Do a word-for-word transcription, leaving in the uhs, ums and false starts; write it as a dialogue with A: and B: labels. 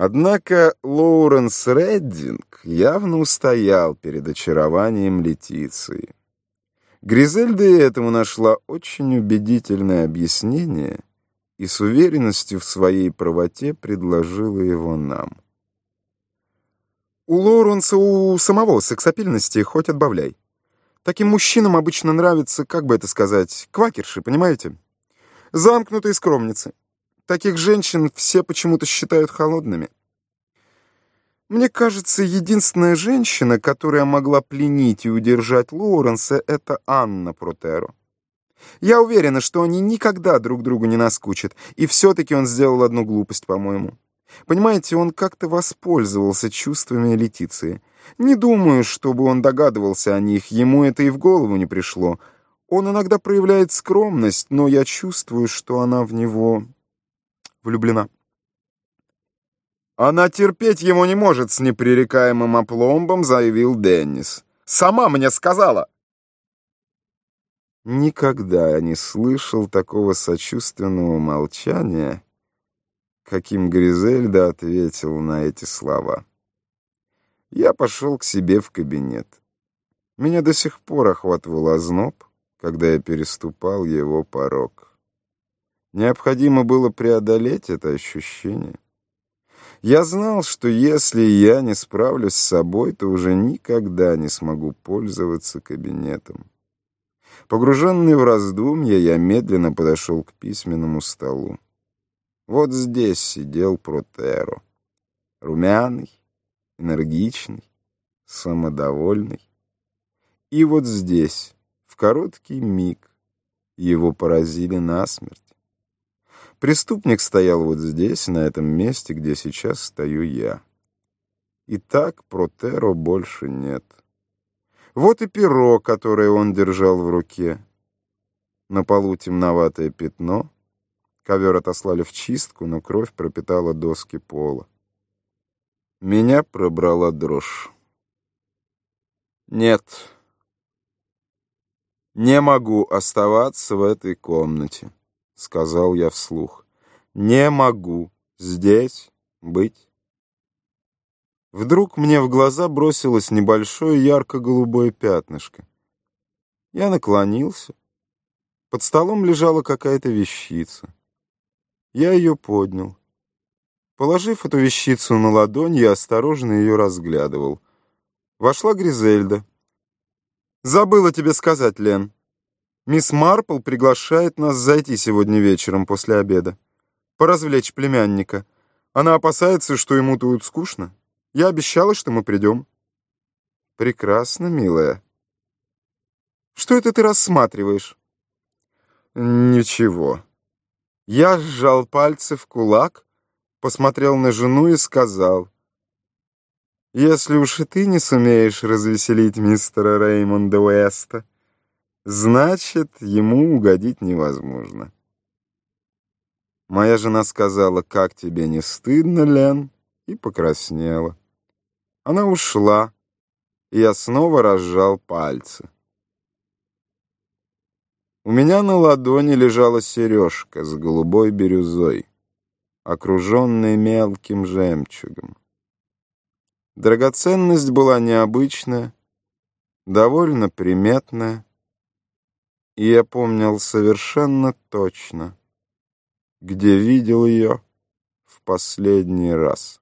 A: Однако Лоуренс Реддинг явно устоял перед очарованием Летиции. Гризельда и этому нашла очень убедительное объяснение и с уверенностью в своей правоте предложила его нам. У Лоуренса у самого сексапильности хоть отбавляй. Таким мужчинам обычно нравятся, как бы это сказать, квакерши, понимаете? Замкнутые скромницы. Таких женщин все почему-то считают холодными. Мне кажется, единственная женщина, которая могла пленить и удержать Лоуренса, это Анна Протеро. Я уверена, что они никогда друг другу не наскучат, и все-таки он сделал одну глупость, по-моему. Понимаете, он как-то воспользовался чувствами Летиции. Не думаю, чтобы он догадывался о них, ему это и в голову не пришло. Он иногда проявляет скромность, но я чувствую, что она в него влюблена. «Она терпеть его не может с непререкаемым опломбом», — заявил Деннис. «Сама мне сказала». Никогда я не слышал такого сочувственного молчания, каким Гризельда ответил на эти слова. Я пошел к себе в кабинет. Меня до сих пор охватывал озноб, когда я переступал его порог. Необходимо было преодолеть это ощущение. Я знал, что если я не справлюсь с собой, то уже никогда не смогу пользоваться кабинетом. Погруженный в раздумья, я медленно подошел к письменному столу. Вот здесь сидел Протеро, румяный, энергичный, самодовольный. И вот здесь, в короткий миг, его поразили насмерть. Преступник стоял вот здесь, на этом месте, где сейчас стою я. И так Протеро больше нет. Вот и перо, которое он держал в руке. На полу темноватое пятно. Ковер отослали в чистку, но кровь пропитала доски пола. Меня пробрала дрожь. Нет, не могу оставаться в этой комнате, сказал я вслух. Не могу здесь быть. Вдруг мне в глаза бросилось небольшое ярко-голубое пятнышко. Я наклонился. Под столом лежала какая-то вещица. Я ее поднял. Положив эту вещицу на ладонь, я осторожно ее разглядывал. Вошла Гризельда. «Забыла тебе сказать, Лен. Мисс Марпл приглашает нас зайти сегодня вечером после обеда. Поразвлечь племянника. Она опасается, что ему тут скучно. Я обещала, что мы придем». «Прекрасно, милая». «Что это ты рассматриваешь?» «Ничего». Я сжал пальцы в кулак, посмотрел на жену и сказал: «Если уж и ты не сумеешь развеселить мистера Реймонда Уэста, значит, ему угодить невозможно». Моя жена сказала: «Как тебе не стыдно, Лен?» и покраснела. Она ушла, и я снова разжал пальцы. У меня на ладони лежала сережка с голубой бирюзой, окруженной мелким жемчугом. Драгоценность была необычная, довольно приметная, и я помнил совершенно точно, где видел ее в последний раз.